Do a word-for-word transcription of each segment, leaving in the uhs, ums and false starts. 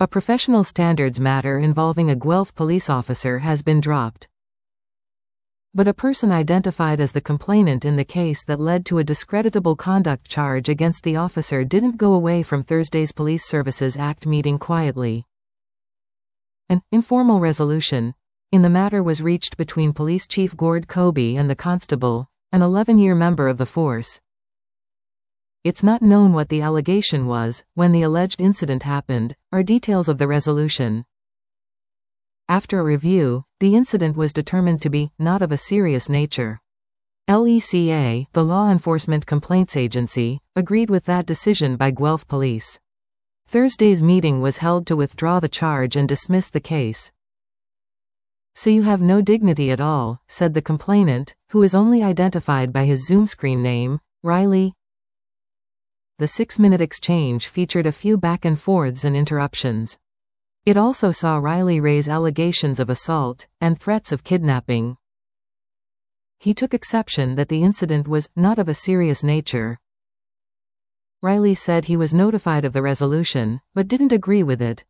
A professional standards matter involving a Guelph police officer has been dropped. But a person identified as the complainant in the case that led to a discreditable conduct charge against the officer didn't go away from Thursday's Police Services Act meeting quietly. An informal resolution in the matter was reached between Police Chief Gord Kobe and the constable, an eleven-year member of the force. It's not known what the allegation was when the alleged incident happened, or details of the resolution. After a review, the incident was determined to be not of a serious nature. L E C A, the Law Enforcement Complaints Agency, agreed with that decision by Guelph Police. Thursday's meeting was held to withdraw the charge and dismiss the case. "So you have no dignity at all," said the complainant, who is only identified by his Zoom screen name, Riley. The six-minute exchange featured a few back-and-forths and interruptions. It also saw Riley raise allegations of assault and threats of kidnapping. He took exception that the incident was not of a serious nature. Riley said he was notified of the resolution, but didn't agree with it.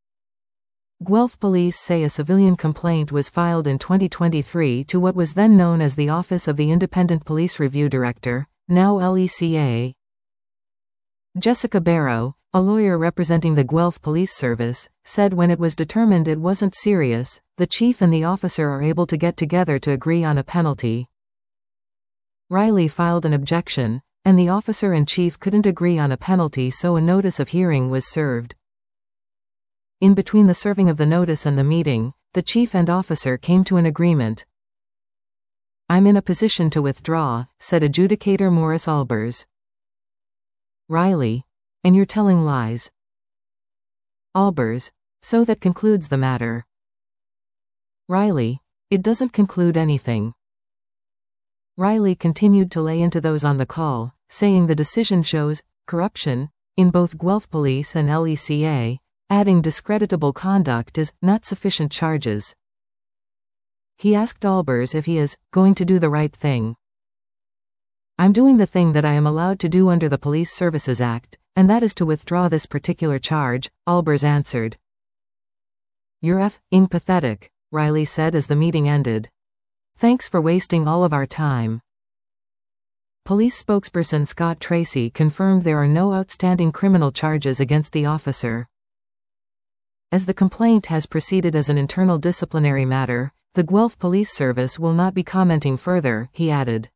Guelph Police say a civilian complaint was filed in twenty twenty-three to what was then known as the Office of the Independent Police Review Director, now L E C A. Jessica Barrow, a lawyer representing the Guelph Police Service, said when it was determined it wasn't serious, the chief and the officer are able to get together to agree on a penalty. Riley filed an objection, and the officer and chief couldn't agree on a penalty, so a notice of hearing was served. In between the serving of the notice and the meeting, the chief and officer came to an agreement. "I'm in a position to withdraw," said adjudicator Maurice Albers. Riley: "And you're telling lies." Albers: "So that concludes the matter." Riley: "It doesn't conclude anything." Riley continued to lay into those on the call, saying the decision shows corruption in both Guelph Police and L E C A, adding discreditable conduct is not sufficient charges. He asked Albers if he is going to do the right thing. "I'm doing the thing that I am allowed to do under the Police Services Act, and that is to withdraw this particular charge," Albers answered. "You're f***ing pathetic," Riley said as the meeting ended. "Thanks for wasting all of our time." Police spokesperson Scott Tracy confirmed there are no outstanding criminal charges against the officer. As the complaint has proceeded as an internal disciplinary matter, the Guelph Police Service will not be commenting further, he added.